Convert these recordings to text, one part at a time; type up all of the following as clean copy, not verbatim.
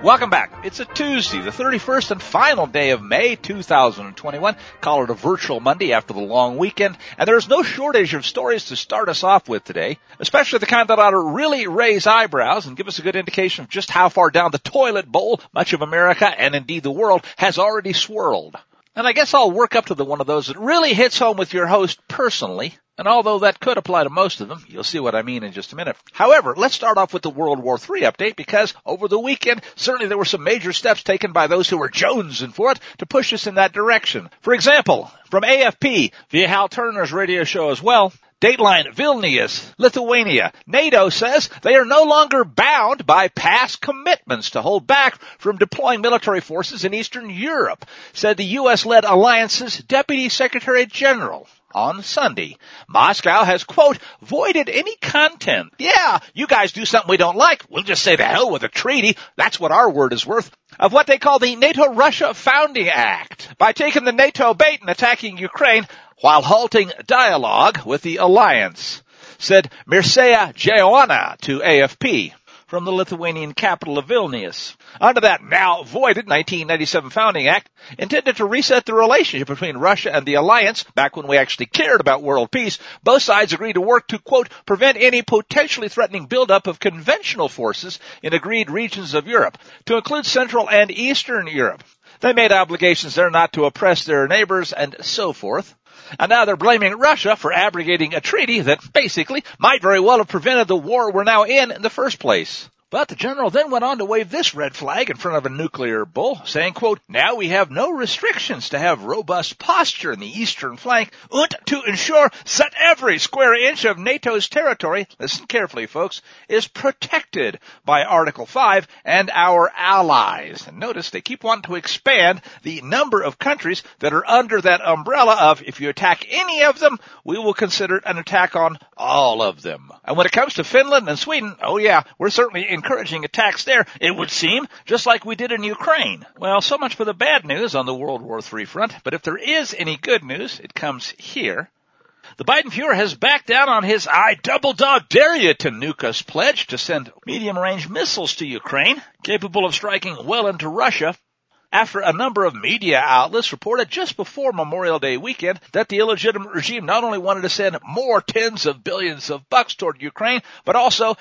Welcome back. It's a Tuesday, the 31st and final day of May 2021. Call it a virtual Monday after the long weekend. And there's no shortage of stories to start us off with today, especially the kind that ought to really raise eyebrows and give us a good indication of just how far down the toilet bowl much of America and indeed the world has already swirled. And I guess I'll work up to the one of those that really hits home with your host personally. And although that could apply to most of them, you'll see what I mean in just a minute. However, let's start off with the World War III update because over the weekend, certainly there were some major steps taken by those who were jonesing for it to push us in that direction. For example, from AFP, via Hal Turner's radio show as well, Dateline, Vilnius, Lithuania. NATO says they are no longer bound by past commitments to hold back from deploying military forces in Eastern Europe, said the U.S.-led alliance's Deputy Secretary General. On Sunday, Moscow has, quote, voided any content. Yeah, you guys do something we don't like. We'll just say the hell with a treaty. That's what our word is worth. Of what they call the NATO-Russia Founding Act by taking the NATO bait and attacking Ukraine while halting dialogue with the alliance, said Mircea Joana to AFP from the Lithuanian capital of Vilnius. Under that now voided 1997 Founding Act, intended to reset the relationship between Russia and the alliance, back when we actually cared about world peace, both sides agreed to work to, quote, prevent any potentially threatening buildup of conventional forces in agreed regions of Europe, to include Central and Eastern Europe. They made obligations there not to oppress their neighbors and so forth. And now they're blaming Russia for abrogating a treaty that basically might very well have prevented the war we're now in the first place. But the general then went on to wave this red flag in front of a nuclear bull, saying, quote, now we have no restrictions to have robust posture in the eastern flank and to ensure that every square inch of NATO's territory, listen carefully folks, is protected by Article 5 and our allies. And notice they keep wanting to expand the number of countries that are under that umbrella of if you attack any of them, we will consider it an attack on all of them. And when it comes to Finland and Sweden, oh yeah, we're certainly encouraging attacks there, it would seem, just like we did in Ukraine. Well, so much for the bad news on the World War III front, but if there is any good news, it comes here. The Biden Fuhrer has backed down on his I double dog dare you to nuke us pledge to send medium-range missiles to Ukraine, capable of striking well into Russia, after a number of media outlets reported just before Memorial Day weekend that the illegitimate regime not only wanted to send more tens of billions of bucks toward Ukraine, but also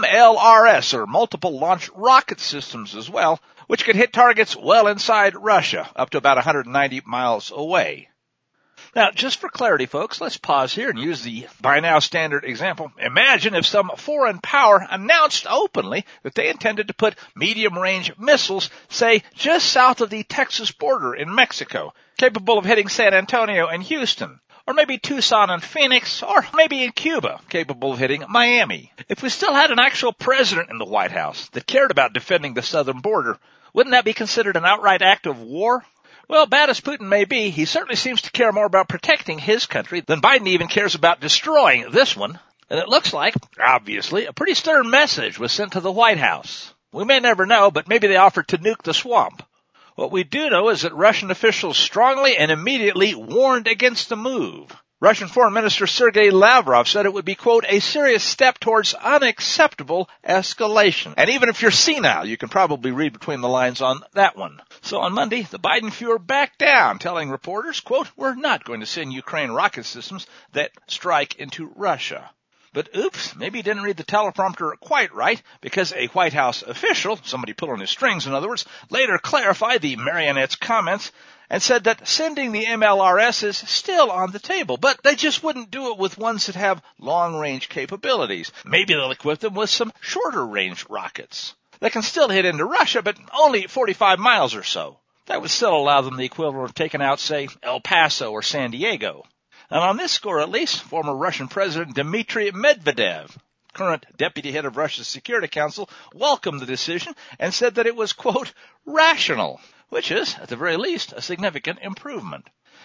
MLRS, or multiple launch rocket systems as well, which could hit targets well inside Russia, up to about 190 miles away. Now, just for clarity, folks, let's pause here and use the by now standard example. Imagine if some foreign power announced openly that they intended to put medium-range missiles, say, just south of the Texas border in Mexico, capable of hitting San Antonio and Houston, or maybe Tucson and Phoenix, or maybe in Cuba, capable of hitting Miami. If we still had an actual president in the White House that cared about defending the southern border, wouldn't that be considered an outright act of war? Well, bad as Putin may be, he certainly seems to care more about protecting his country than Biden even cares about destroying this one. And it looks like, obviously, a pretty stern message was sent to the White House. We may never know, but maybe they offered to nuke the swamp. What we do know is that Russian officials strongly and immediately warned against the move. Russian Foreign Minister Sergei Lavrov said it would be, quote, a serious step towards unacceptable escalation. And even if you're senile, you can probably read between the lines on that one. So on Monday, the Biden Fuhrer backed down, telling reporters, quote, we're not going to send Ukraine rocket systems that strike into Russia. But oops, maybe he didn't read the teleprompter quite right, because a White House official, somebody pulling his strings in other words, later clarified the marionette's comments and said that sending the MLRS is still on the table, but they just wouldn't do it with ones that have long-range capabilities. Maybe they'll equip them with some shorter-range rockets. They can still hit into Russia, but only 45 miles or so. That would still allow them the equivalent of taking out, say, El Paso or San Diego. And on this score, at least, former Russian President Dmitry Medvedev, current deputy head of Russia's Security Council, welcomed the decision and said that it was, quote, rational, which is, at the very least, a significant improvement.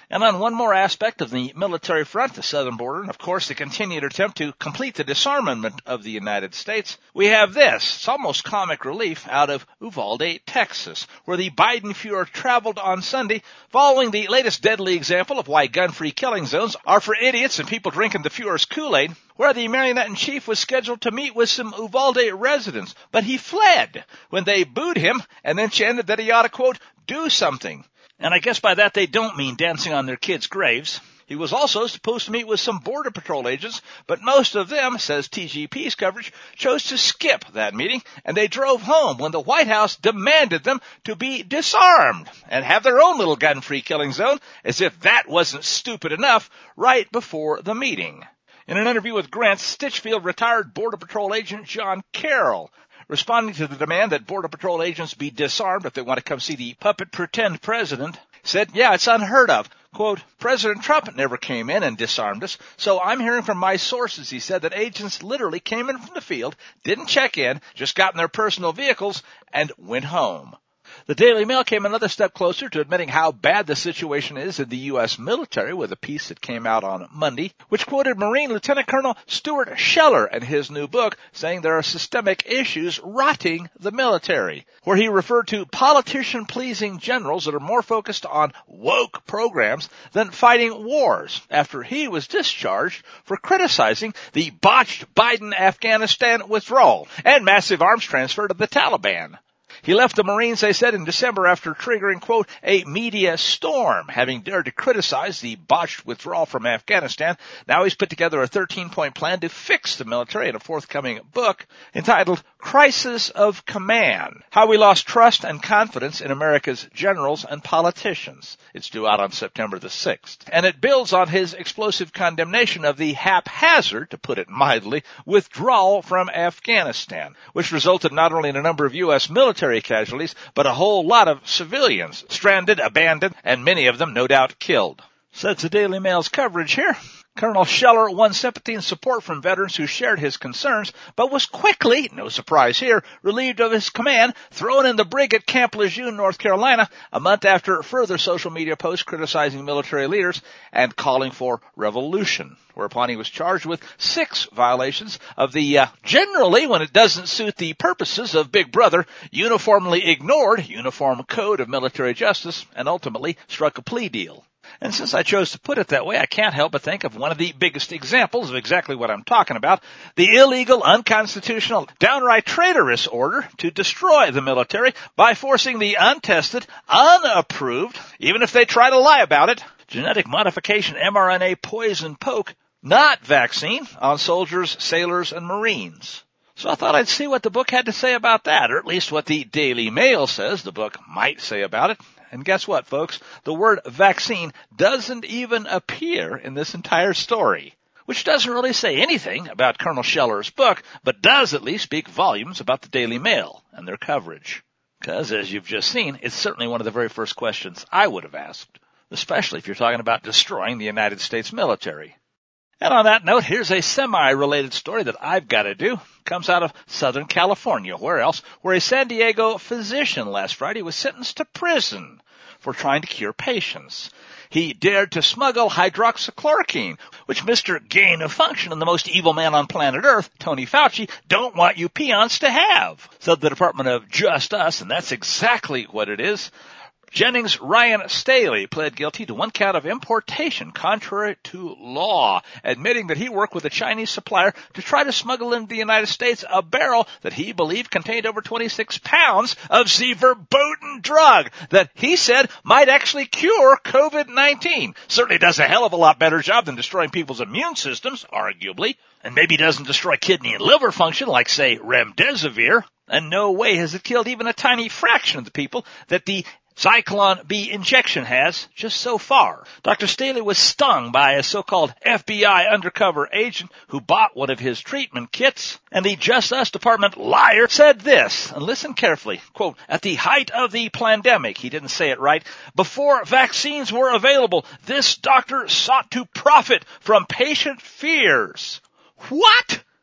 And on one more aspect of the military front, the southern border, and of course the continued attempt to complete the disarmament of the United States, we have this. It's almost comic relief out of Uvalde, Texas, where the Biden Fuhrer traveled on Sunday following the latest deadly example of why gun-free killing zones are for idiots and people drinking the Fuhrer's Kool-Aid, where the marionette-in-chief was scheduled to meet with some Uvalde residents, but he fled when they booed him and then chanted that he ought to, quote, do something. And I guess by that they don't mean dancing on their kids' graves. He was also supposed to meet with some Border Patrol agents, but most of them, says TGP's coverage, chose to skip that meeting, and they drove home when the White House demanded them to be disarmed and have their own little gun-free killing zone, as if that wasn't stupid enough, right before the meeting. In an interview with Grant, Stitchfield retired Border Patrol agent John Carroll, responding to the demand that Border Patrol agents be disarmed if they want to come see the puppet pretend president, said, yeah, it's unheard of. Quote, President Trump never came in and disarmed us, so I'm hearing from my sources, he said, that agents literally came in from the field, didn't check in, just got in their personal vehicles, and went home. The Daily Mail came another step closer to admitting how bad the situation is in the U.S. military with a piece that came out on Monday, which quoted Marine Lieutenant Colonel Stuart Scheller in his new book, saying there are systemic issues rotting the military, where he referred to politician-pleasing generals that are more focused on woke programs than fighting wars, after he was discharged for criticizing the botched Biden Afghanistan withdrawal and massive arms transfer to the Taliban. He left the Marines, they said, in December after triggering, quote, a media storm, having dared to criticize the botched withdrawal from Afghanistan. Now he's put together a 13-point plan to fix the military in a forthcoming book entitled Crisis of Command, How We Lost Trust and Confidence in America's Generals and Politicians. It's due out on September the 6th. And it builds on his explosive condemnation of the haphazard, to put it mildly, withdrawal from Afghanistan, which resulted not only in a number of U.S. military casualties, but a whole lot of civilians stranded, abandoned, and many of them no doubt killed. So that's the Daily Mail's coverage here. Colonel Scheller won sympathy and support from veterans who shared his concerns, but was quickly, no surprise here, relieved of his command, thrown in the brig at Camp Lejeune, North Carolina, a month after further social media posts criticizing military leaders and calling for revolution, whereupon he was charged with 6 violations of the, generally, when it doesn't suit the purposes of Big Brother, uniformly ignored Uniform Code of Military Justice, and ultimately struck a plea deal. And since I chose to put it that way, I can't help but think of one of the biggest examples of exactly what I'm talking about, the illegal, unconstitutional, downright traitorous order to destroy the military by forcing the untested, unapproved, even if they try to lie about it, genetic modification mRNA poison poke, not vaccine, on soldiers, sailors, and Marines. So I thought I'd see what the book had to say about that, or at least what the Daily Mail says the book might say about it. And guess what, folks? The word vaccine doesn't even appear in this entire story, which doesn't really say anything about Colonel Scheller's book, but does at least speak volumes about the Daily Mail and their coverage. Because, as you've just seen, it's certainly one of the very first questions I would have asked, especially if you're talking about destroying the United States military. And on that note, here's a semi-related story that I've got to do. Comes out of Southern California. Where else? Where a San Diego physician last Friday was sentenced to prison for trying to cure patients. He dared to smuggle hydroxychloroquine, which Mr. Gain of Function and the most evil man on planet Earth, Tony Fauci, don't want you peons to have, said the Department of Just Us, and that's exactly what it is. Jennings Ryan Staley pled guilty to 1 count of importation contrary to law, admitting that he worked with a Chinese supplier to try to smuggle into the United States a barrel that he believed contained over 26 pounds of the verboten drug that he said might actually cure COVID-19. Certainly does a hell of a lot better job than destroying people's immune systems, arguably, and maybe doesn't destroy kidney and liver function like, say, remdesivir. And no way has it killed even a tiny fraction of the people that the Zyklon B injection has, just so far. Dr. Staley was stung by a so-called FBI undercover agent who bought one of his treatment kits, and the Just Us Department liar said this, and listen carefully, quote, at the height of the pandemic, he didn't say it right, before vaccines were available, this doctor sought to profit from patient fears. What?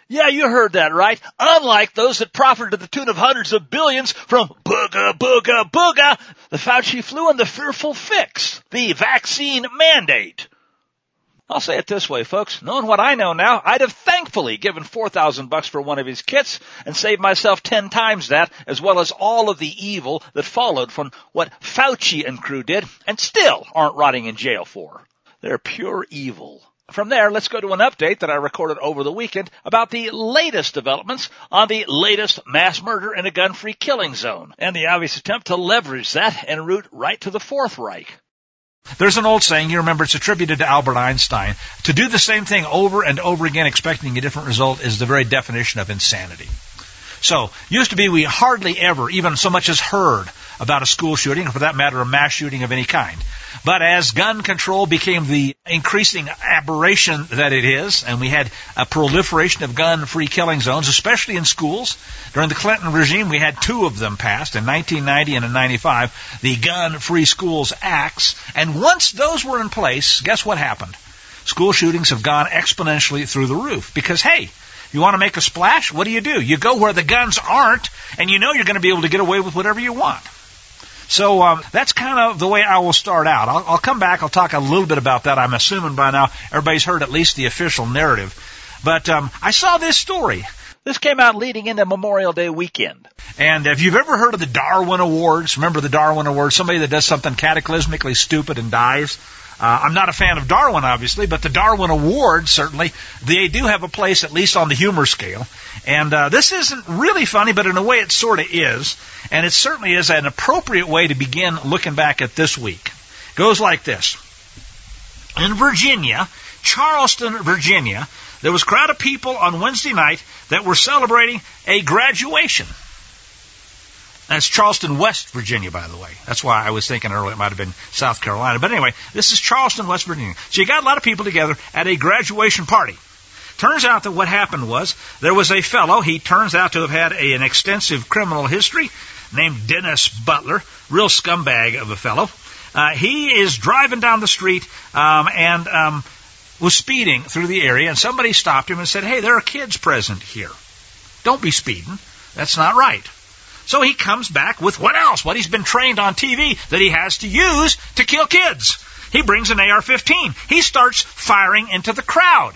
Yeah, you heard that right. Unlike those that profited to the tune of hundreds of billions from booga, booga, booga, the Fauci flu and the fearful fix, the vaccine mandate. I'll say it this way, folks. Knowing what I know now, I'd have thankfully given $4,000 for one of his kits and saved myself 10 times that, as well as all of the evil that followed from what Fauci and crew did and still aren't rotting in jail for. They're pure evil. From there, let's go to an update that I recorded over the weekend about the latest developments on the latest mass murder in a gun-free killing zone and the obvious attempt to leverage that en route right to the Fourth Reich. There's an old saying, you remember, it's attributed to Albert Einstein. To do the same thing over and over again expecting a different result is the very definition of insanity. So, used to be we hardly ever even so much as heard about a school shooting, or for that matter, a mass shooting of any kind. But as gun control became the increasing aberration that it is, and we had a proliferation of gun-free killing zones, especially in schools. During the Clinton regime, we had 2 of them passed, in 1990 and in 95, the Gun-Free Schools Acts. And once those were in place, guess what happened? School shootings have gone exponentially through the roof. Because, hey, you want to make a splash? What do? You go where the guns aren't, and you know you're going to be able to get away with whatever you want. So that's kind of the way I will start out. I'll come back. I'll talk a little bit about that. I'm assuming by now everybody's heard at least the official narrative. But I saw this story. This came out leading into Memorial Day weekend. And if you've ever heard of the Darwin Awards, remember the Darwin Awards, somebody that does something cataclysmically stupid and dies. I'm not a fan of Darwin, obviously, but the Darwin Awards, certainly, they do have a place, at least on the humor scale. And this isn't really funny, but in a way it sort of is. And it certainly is an appropriate way to begin looking back at this week. It goes like this. In Virginia, Charleston, Virginia, there was a crowd of people on Wednesday night that were celebrating a graduation. That's Charleston, West Virginia, by the way. That's why I was thinking earlier it might have been South Carolina. But anyway, this is Charleston, West Virginia. So you got a lot of people together at a graduation party. Turns out that what happened was there was a fellow, he turns out to have had an extensive criminal history, named Dennis Butler, real scumbag of a fellow. He is driving down the street and was speeding through the area, and somebody stopped him and said, hey, there are kids present here. Don't be speeding. That's not right. So he comes back with what else? What he's been trained on TV that he has to use to kill kids. He brings an AR-15. He starts firing into the crowd.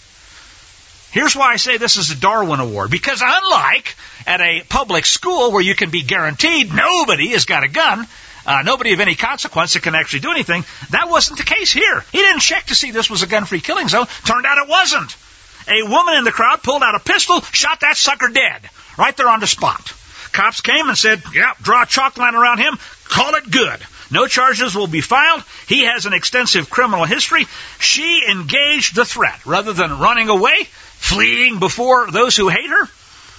Here's why I say this is a Darwin Award. Because unlike at a public school where you can be guaranteed nobody has got a gun, nobody of any consequence that can actually do anything, that wasn't the case here. He didn't check to see this was a gun-free killing zone. Turned out it wasn't. A woman in the crowd pulled out a pistol, shot that sucker dead, right there on the spot. Cops came and said, yeah, draw a chalk line around him, call it good. No charges will be filed. He has an extensive criminal history. She engaged the threat. Rather than running away, fleeing before those who hate her,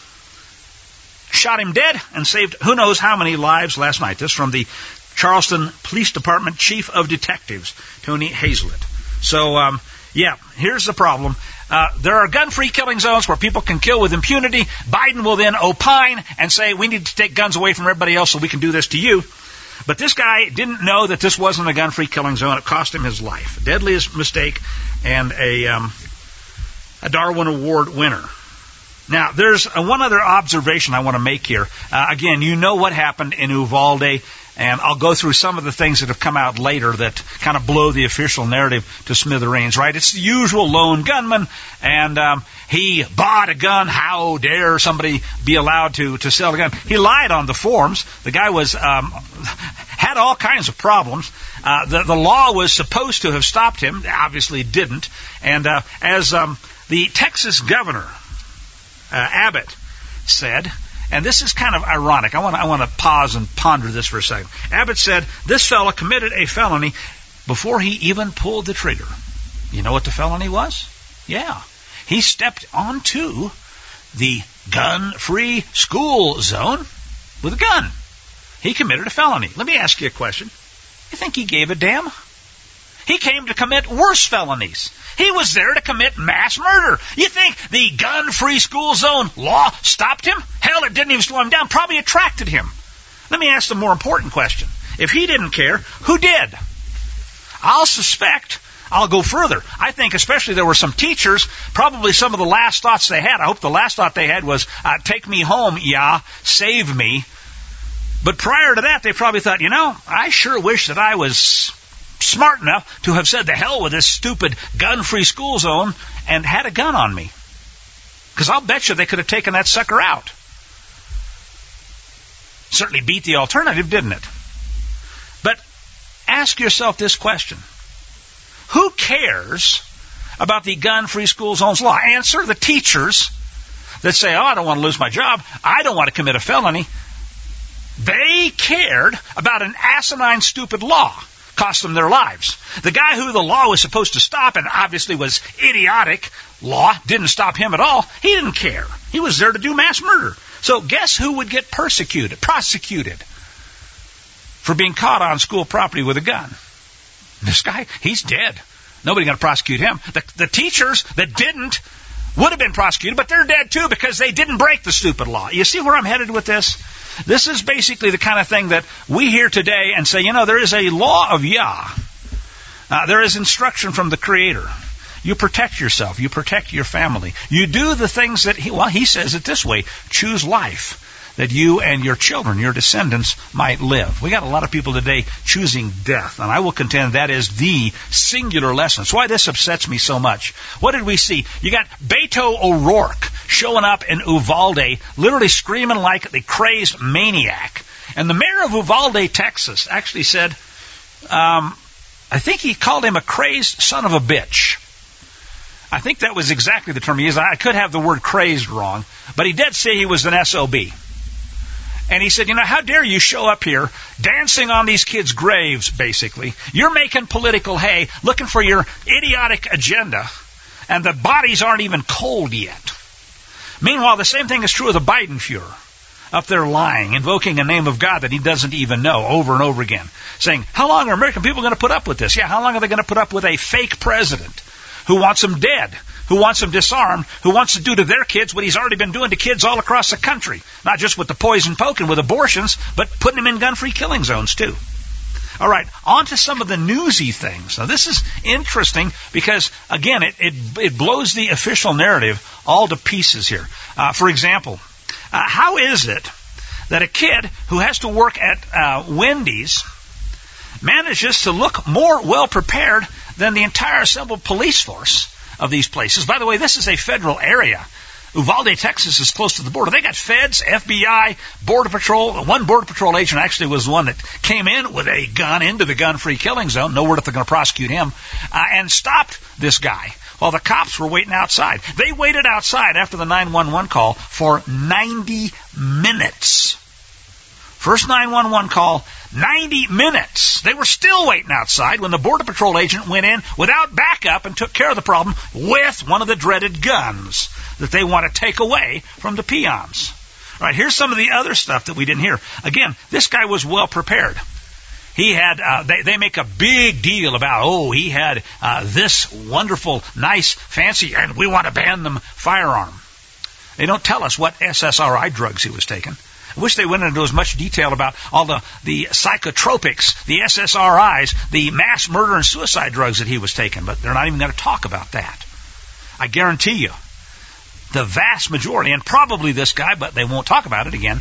shot him dead and saved who knows how many lives last night. This from the Charleston Police Department Chief of Detectives, Tony Hazlett. So, here's the problem. There are gun-free killing zones where people can kill with impunity. Biden will then opine and say, we need to take guns away from everybody else so we can do this to you. But this guy didn't know that this wasn't a gun-free killing zone. It cost him his life. Deadliest mistake and a Darwin Award winner. Now, there's one other observation I want to make here. Again, you know what happened in Uvalde, and I'll go through some of the things that have come out later that kind of blow the official narrative to smithereens, right? It's the usual lone gunman, and he bought a gun. How dare somebody be allowed to sell a gun? He lied on the forms. The guy was had all kinds of problems. The law was supposed to have stopped him. Obviously didn't. And as the Texas governor, Abbott, said, and this is kind of ironic. I want to pause and ponder this for a second. Abbott said this fella committed a felony before he even pulled the trigger. You know what the felony was? Yeah. He stepped onto the gun-free school zone with a gun. He committed a felony. Let me ask you a question. You think he gave a damn? He came to commit worse felonies. He was there to commit mass murder. You think the gun-free school zone law stopped him? Hell, it didn't even slow him down. Probably attracted him. Let me ask the more important question. If he didn't care, who did? I'll suspect I'll go further. I think especially there were some teachers, probably some of the last thoughts they had, I hope the last thought they had was, take me home, Yah, save me. But prior to that, they probably thought, I sure wish that I was smart enough to have said the hell with this stupid gun-free school zone and had a gun on me. Because I'll bet you they could have taken that sucker out. Certainly beat the alternative, didn't it? But ask yourself this question. Who cares about the gun-free school zones law? Answer, the teachers that say, I don't want to lose my job. I don't want to commit a felony. They cared about an asinine, stupid law. Cost them their lives. The guy who the law was supposed to stop, and obviously was idiotic law, didn't stop him at all. He didn't care. He was there to do mass murder. So guess who would get prosecuted for being caught on school property with a gun? This guy, he's dead. Nobody going to prosecute him. The teachers that didn't would have been prosecuted, but they're dead too because they didn't break the stupid law. You see where I'm headed with this? This is basically the kind of thing that we hear today and say, there is a law of Yah. There is instruction from the Creator. You protect yourself. You protect your family. You do the things that he says it this way, choose life, that you and your children, your descendants, might live. We got a lot of people today choosing death, and I will contend that is the singular lesson. That's why this upsets me so much. What did we see? You got Beto O'Rourke showing up in Uvalde, literally screaming like the crazed maniac. And the mayor of Uvalde, Texas, actually said, I think he called him a crazed son of a bitch. I think that was exactly the term he used. I could have the word crazed wrong, but he did say he was an SOB. And he said, how dare you show up here dancing on these kids' graves, basically. You're making political hay, looking for your idiotic agenda, and the bodies aren't even cold yet. Meanwhile, the same thing is true of the Biden Fuhrer, up there lying, invoking a name of God that he doesn't even know over and over again, saying, how long are American people going to put up with this? Yeah, how long are they going to put up with a fake president who wants them dead, who wants them disarmed, who wants to do to their kids what he's already been doing to kids all across the country, not just with the poison poking with abortions, but putting them in gun-free killing zones too. All right, on to some of the newsy things. Now, this is interesting because, again, it blows the official narrative all to pieces here. For example, how is it that a kid who has to work at Wendy's manages to look more well-prepared than the entire assembled police force of these places? By the way, this is a federal area. Uvalde, Texas is close to the border. They got feds, FBI, Border Patrol. One Border Patrol agent actually was the one that came in with a gun into the gun-free killing zone. No word if they're going to prosecute him. And stopped this guy while the cops were waiting outside. They waited outside after the 911 call for 90 minutes. First 911 call, 90 minutes. They were still waiting outside when the Border Patrol agent went in without backup and took care of the problem with one of the dreaded guns that they want to take away from the peons. All right, here's some of the other stuff that we didn't hear. Again, this guy was well prepared. He had, they make a big deal about, he had this wonderful, nice, fancy, and we want to ban them firearm. They don't tell us what SSRI drugs he was taking. I wish they went into as much detail about all the psychotropics, the SSRIs, the mass murder and suicide drugs that he was taking, but they're not even going to talk about that. I guarantee you, the vast majority, and probably this guy, but they won't talk about it again,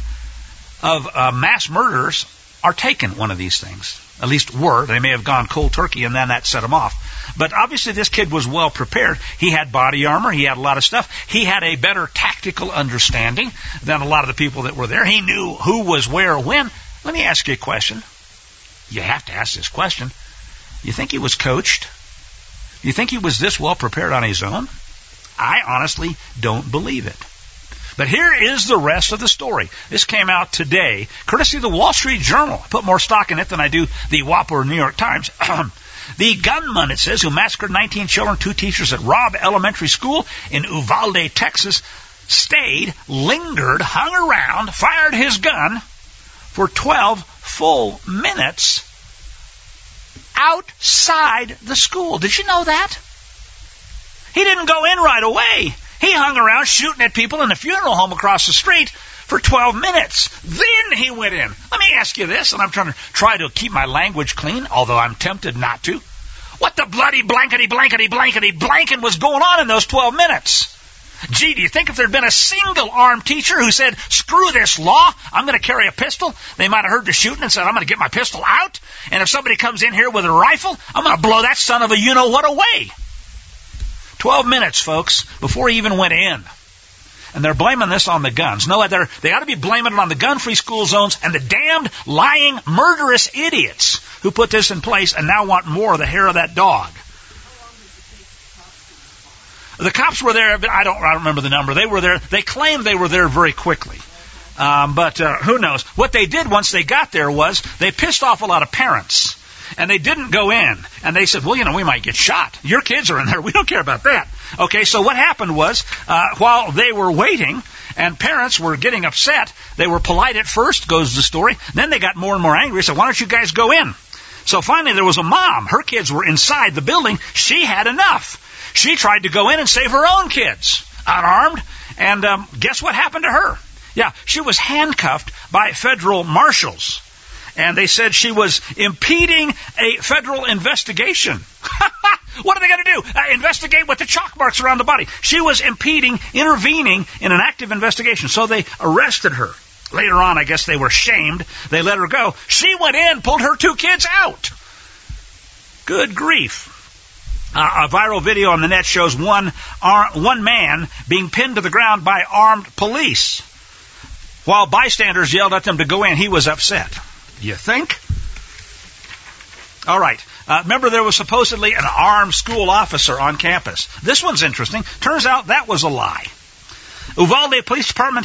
of mass murderers are taking one of these things. At least were. They may have gone cold turkey and then that set them off. But obviously this kid was well prepared. He had body armor. He had a lot of stuff. He had a better tactical understanding than a lot of the people that were there. He knew who was where, when. Let me ask you a question. You have to ask this question. You think he was coached? You think he was this well prepared on his own? I honestly don't believe it. But here is the rest of the story. This came out today, courtesy of the Wall Street Journal. I put more stock in it than I do the Whopper New York Times. The gunman, it says, who massacred 19 children, 2 teachers at Robb Elementary School in Uvalde, Texas, stayed, lingered, hung around, fired his gun for 12 full minutes outside the school. Did you know that? He didn't go in right away. He hung around shooting at people in the funeral home across the street for 12 minutes. Then he went in. Let me ask you this, and I'm trying to keep my language clean, although I'm tempted not to. What the bloody blanking was going on in those 12 minutes? Gee, do you think if there'd been a single armed teacher who said, screw this law, I'm going to carry a pistol, they might have heard the shooting and said, I'm going to get my pistol out, and if somebody comes in here with a rifle, I'm going to blow that son of a you-know-what away. 12 minutes, folks, before he even went in. And they're blaming this on the guns. No, they ought to be blaming it on the gun-free school zones and the damned, lying, murderous idiots who put this in place and now want more of the hair of that dog. The cops were there. I don't remember the number. They were there. They claimed they were there very quickly. But who knows? What they did once they got there was they pissed off a lot of parents. And they didn't go in. And they said, well, we might get shot. Your kids are in there. We don't care about that. Okay, so what happened was, while they were waiting and parents were getting upset, they were polite at first, goes the story. Then they got more and more angry. Said, why don't you guys go in? So finally there was a mom. Her kids were inside the building. She had enough. She tried to go in and save her own kids, unarmed. And guess what happened to her? Yeah, she was handcuffed by federal marshals. And they said she was impeding a federal investigation. What are they going to do? Investigate with the chalk marks around the body. She was intervening in an active investigation. So they arrested her. Later on, I guess they were shamed. They let her go. She went in, pulled her 2 kids out. Good grief. A viral video on the net shows one man being pinned to the ground by armed police. While bystanders yelled at them to go in, he was upset. You think? All right. Remember, there was supposedly an armed school officer on campus. This one's interesting. Turns out that was a lie. Uvalde Police Department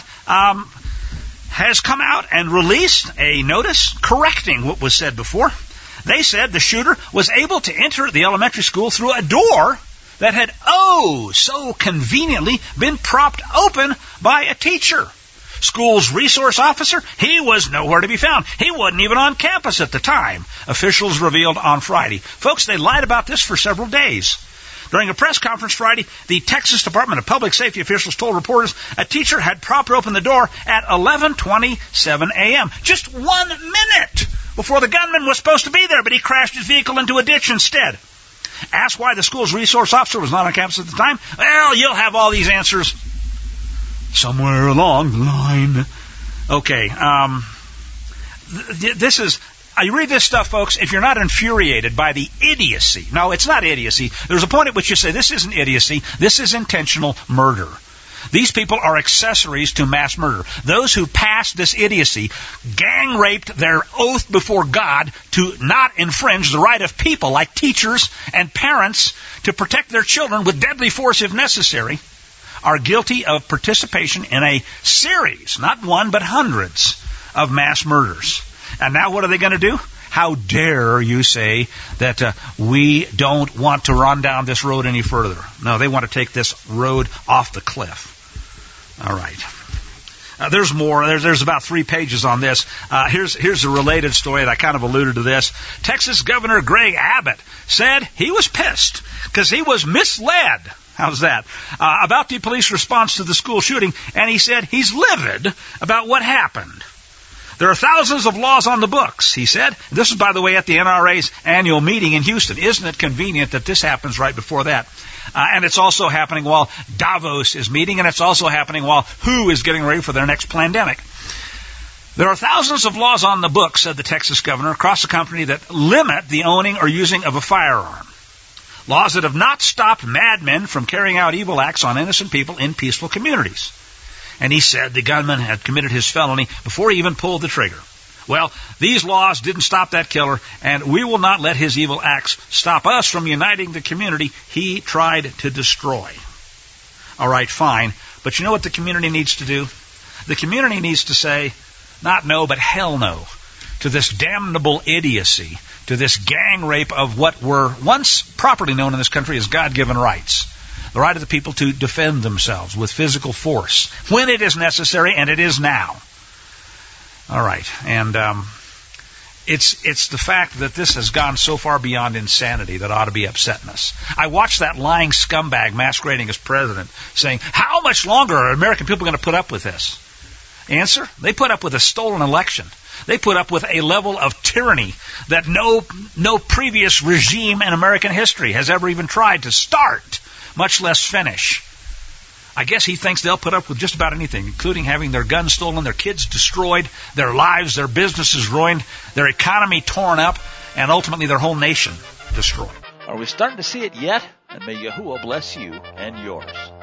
has come out and released a notice correcting what was said before. They said the shooter was able to enter the elementary school through a door that had, so conveniently been propped open by a teacher. School's resource officer, he was nowhere to be found. He wasn't even on campus at the time, officials revealed on Friday. Folks, they lied about this for several days. During a press conference Friday, the Texas Department of Public Safety officials told reporters a teacher had propped open the door at 11:27 a.m., just 1 minute before the gunman was supposed to be there, but he crashed his vehicle into a ditch instead. Asked why the school's resource officer was not on campus at the time, well, you'll have all these answers somewhere along the line. Okay, this is... You read this stuff, folks, if you're not infuriated by the idiocy. No, it's not idiocy. There's a point at which you say, this isn't idiocy, this is intentional murder. These people are accessories to mass murder. Those who passed this idiocy gang raped their oath before God to not infringe the right of people like teachers and parents to protect their children with deadly force if necessary, are guilty of participation in a series, not one, but hundreds of mass murders. And now what are they going to do? How dare you say that we don't want to run down this road any further? No, they want to take this road off the cliff. All right. There's more. There's about 3 pages on this. Here's a related story that I kind of alluded to this. Texas Governor Greg Abbott said he was pissed because he was misled. How's that? About the police response to the school shooting, and he said he's livid about what happened. There are thousands of laws on the books, he said. This is, by the way, at the NRA's annual meeting in Houston. Isn't it convenient that this happens right before that? And it's also happening while Davos is meeting, and it's also happening while WHO is getting ready for their next pandemic. There are thousands of laws on the books, said the Texas governor, across the country that limit the owning or using of a firearm. Laws that have not stopped madmen from carrying out evil acts on innocent people in peaceful communities. And he said the gunman had committed his felony before he even pulled the trigger. Well, these laws didn't stop that killer, and we will not let his evil acts stop us from uniting the community he tried to destroy. All right, fine. But you know what the community needs to do? The community needs to say, not no, but hell no, to this damnable idiocy, to this gang rape of what were once properly known in this country as God-given rights. The right of the people to defend themselves with physical force when it is necessary, and it is now. All right, and it's the fact that this has gone so far beyond insanity that ought to be upsetting us. I watched that lying scumbag masquerading as president saying, how much longer are American people going to put up with this? Answer, they put up with a stolen election. They put up with a level of tyranny that no previous regime in American history has ever even tried to start, much less finish. I guess he thinks they'll put up with just about anything, including having their guns stolen, their kids destroyed, their lives, their businesses ruined, their economy torn up, and ultimately their whole nation destroyed. Are we starting to see it yet? And may Yahuwah bless you and yours.